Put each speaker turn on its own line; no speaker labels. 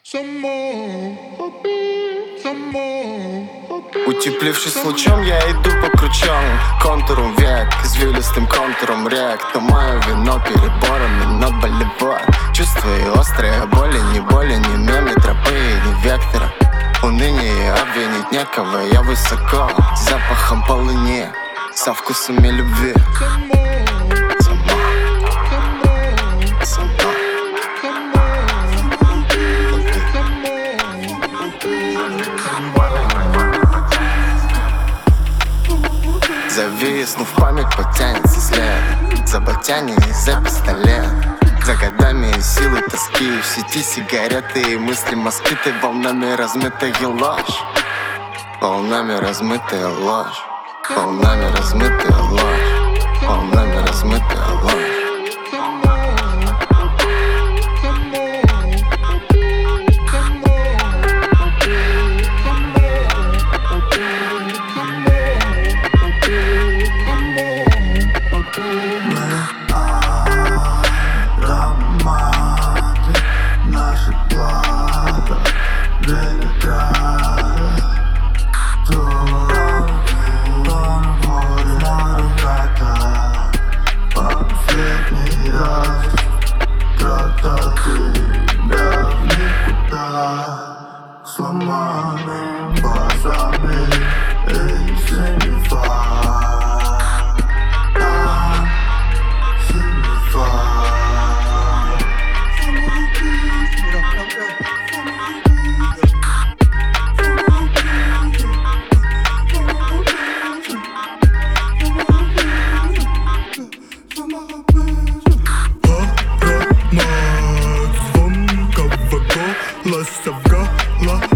Утеплившись лучом, я иду по кручам контуром век, извилистым контуром рек. То мое вино переборами, но болевое. Чувства и острые боли, не мемы, тропы, не вектора. Уныние обвинить некого, я высоко, с запахом полыни, со вкусами любви. Зависнув, память потянется след за ботяне и за пистолет. За годами силы тоски, в сети сигареты и мысли москиты. Волнами размытая ложь, волнами размытая ложь, волнами размытая ложь, волнами размытая ложь.
Сломанным глазами и
Аромат звонкого голоса в голове.